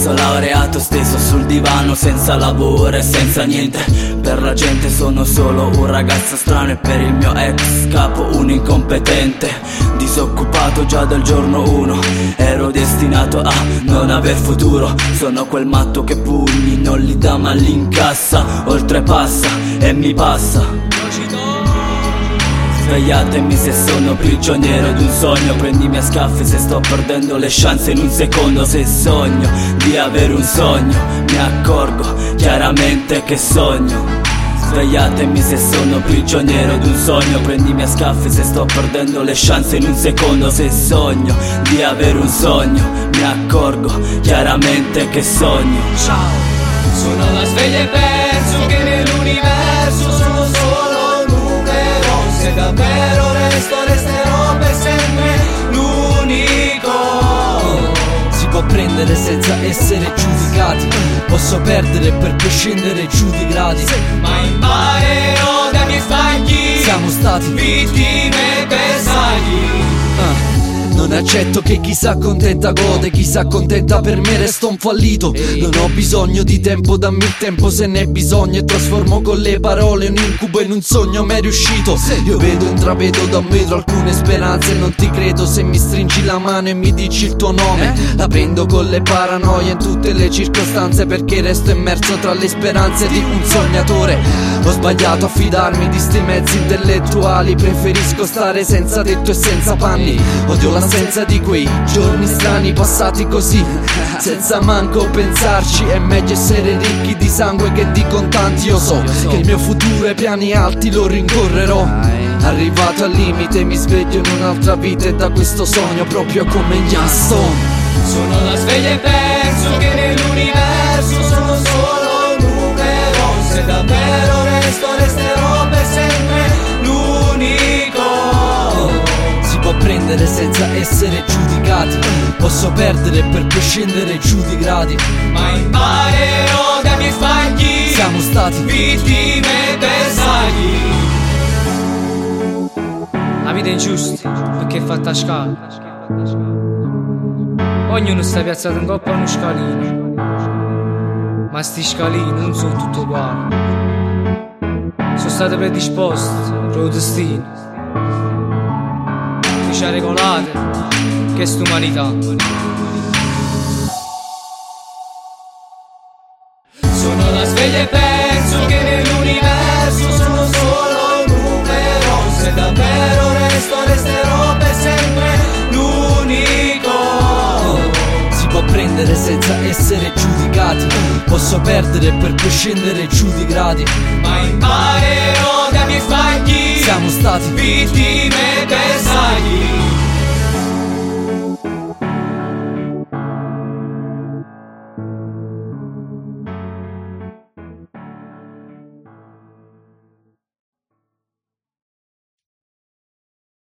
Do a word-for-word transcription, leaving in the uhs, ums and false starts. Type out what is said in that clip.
pazzo laureato steso sul divano, senza lavoro e senza niente. Per la gente sono solo un ragazzo strano e per il mio ex capo un incompetente. Disoccupato già dal giorno uno, ero destinato a non aver futuro. Sono quel matto che pugni non li dà ma li incassa, oltrepassa e mi passa. Svegliatemi se sono prigioniero di un sogno, prendimi a schiaffi se sto perdendo le chance in un secondo. Se sogno di avere un sogno, mi accorgo chiaramente che sogno. Svegliatemi se sono prigioniero di un sogno, prendimi a schiaffi se sto perdendo le chance in un secondo. Se sogno di avere un sogno, mi accorgo chiaramente che sogno. Ciao. Sono la sveglia e penso che nell'universo sono solo numero. Se davvero resto, resterò per sempre l'unico. Si può prendere senza essere giudicati, posso perdere per poi scendere giù di gradi, ma imparerò dai miei sbagli, siamo stati vittime pesanti. uh. Non accetto che chi s'accontenta gode, chi s'accontenta per me resta un fallito. Non ho bisogno di tempo, dammi il tempo se ne hai bisogno, e trasformo con le parole un incubo in un sogno mai riuscito. Io vedo, intravedo da un metro alcune speranze, non ti credo se mi stringi la mano e mi dici il tuo nome. La prendo con le paranoie in tutte le circostanze, perché resto immerso tra le speranze di un sognatore. Ho sbagliato a fidarmi di sti mezzi intellettuali, preferisco stare senza tetto e senza panni. Odio la l'assenza di quei giorni strani passati così, senza manco pensarci. È meglio essere ricchi di sangue che di contanti. Io so che il mio futuro ai piani alti lo rincorrerò. Arrivato al limite mi sveglio in un'altra vita, e da questo sogno proprio come gli Aston. Sono la sveglia e penso che nell'universo sono solo numero. Se davvero resto, resterò per sempre l'unico. Si può prendere senza essere giudicati, posso perdere per poi scendere giù di gradi, ma imparerò dai miei sbagli, siamo stati vittime pesanti. La vita è ingiusta perché è fatta a scala, ognuno sta piazzato in coppa a uno scalino, ma sti scalini non sono tutti uguali, sono state predisposte per il destino. Fice regolate che st'umanità. Sono la sveglia e penso che nell'universo sono solo numero. Se davvero resto, resterò per sempre l'unico. Si può prendere senza essere giudicati, posso perdere per poi scendere giù di gradi, ma imparerò dai miei sbagli, siamo stati vittime pesanti.